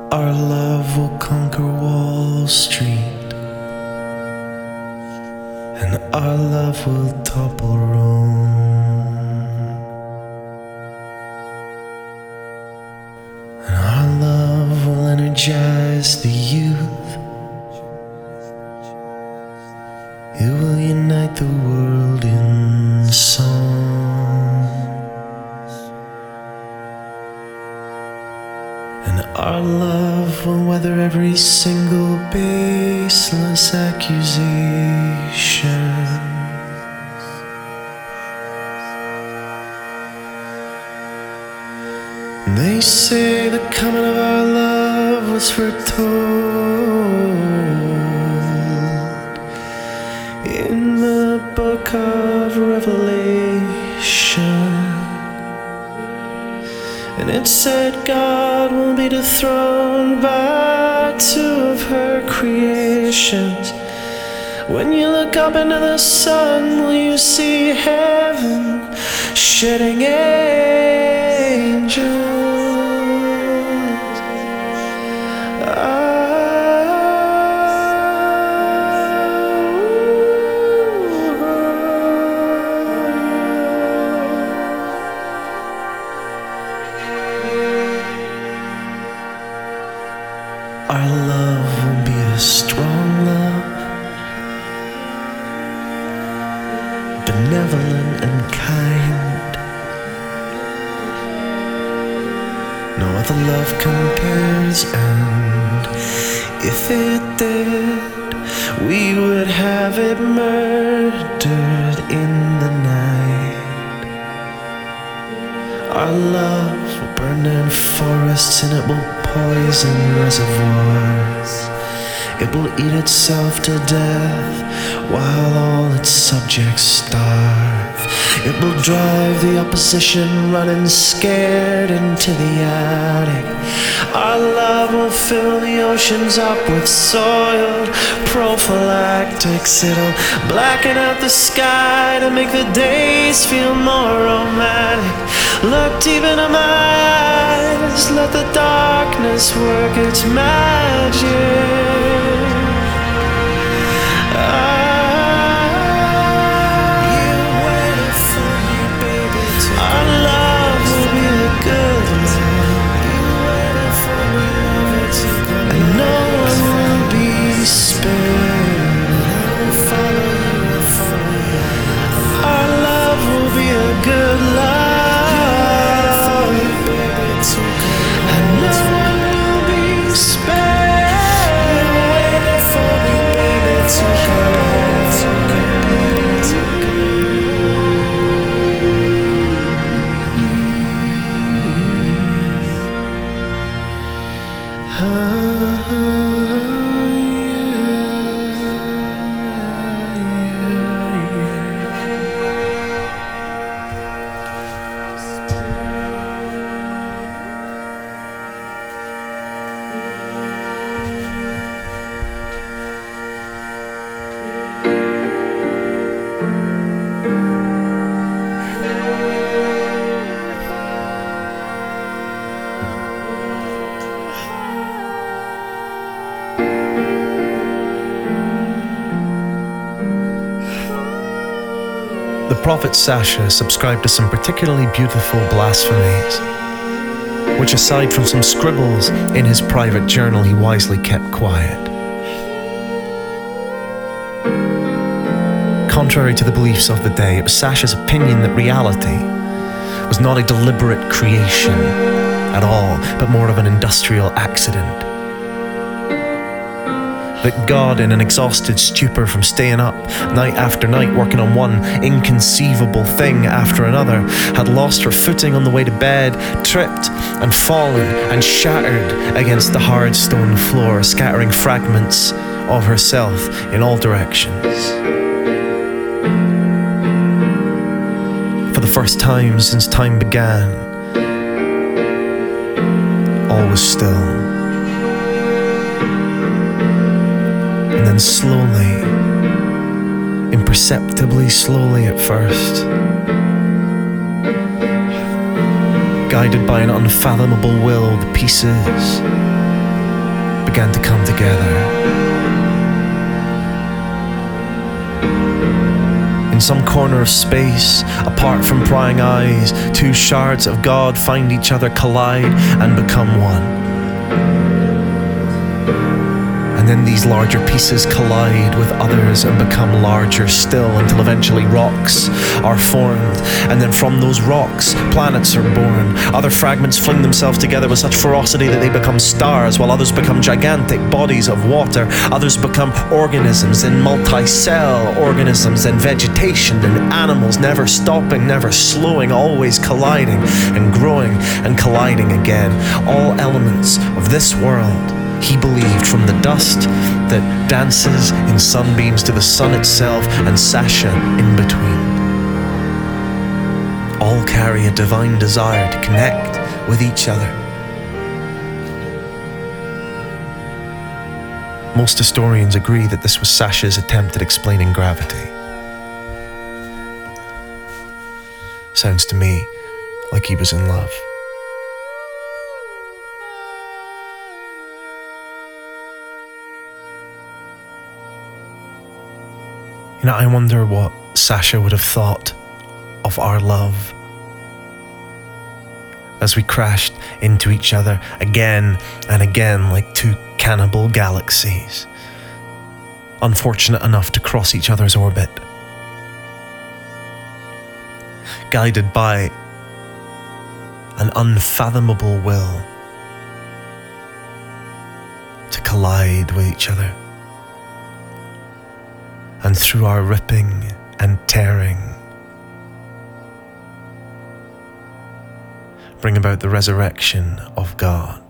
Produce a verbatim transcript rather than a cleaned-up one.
Our love will conquer Wall Street, and our love will topple Rome, and our love will energize the youth. It will unite the world in song, and our love will weather every single baseless accusation. They say the coming of our love was foretold in the book of Revelation, and it said God will be dethroned by two of her creations. When you look up into the sun, will you see heaven shedding angels? Our love will be a strong love, benevolent and kind. No other love compares, and if it did, we would have it murdered in the night. Our love will burn down forests, and it will poison reservoirs. It will eat itself to death while all its subjects starve. It will drive the opposition running scared into the attic. Our love will fill the oceans up with soiled prophylactics. It'll blacken out the sky to make the days feel more romantic. Look deep into my eyes, let the darkness work its magic. The prophet Sasha subscribed to some particularly beautiful blasphemies, which aside from some scribbles in his private journal, he wisely kept quiet. Contrary to the beliefs of the day, it was Sasha's opinion that reality was not a deliberate creation at all, but more of an industrial accident. That God, in an exhausted stupor from staying up night after night working on one inconceivable thing after another, had lost her footing on the way to bed, tripped and fallen and shattered against the hard stone floor, scattering fragments of herself in all directions. For the first time since time began, all was still. And then slowly, imperceptibly slowly at first, guided by an unfathomable will, the pieces began to come together. In some corner of space, apart from prying eyes, two shards of God find each other, collide, and become one. And then these larger pieces collide with others and become larger still, until eventually rocks are formed. And then from those rocks, planets are born. Other fragments fling themselves together with such ferocity that they become stars, while others become gigantic bodies of water. Others become organisms, and multi-cell organisms, and vegetation, and animals, never stopping, never slowing, always colliding and growing and colliding again. All elements of this world, he believed, from the dust that dances in sunbeams to the sun itself and Sasha in between, all carry a divine desire to connect with each other. Most historians agree that this was Sasha's attempt at explaining gravity. Sounds to me like he was in love. You know, I wonder what Sasha would have thought of our love as we crashed into each other again and again like two cannibal galaxies, unfortunate enough to cross each other's orbit, guided by an unfathomable will to collide with each other. And through our ripping and tearing, bring about the resurrection of God.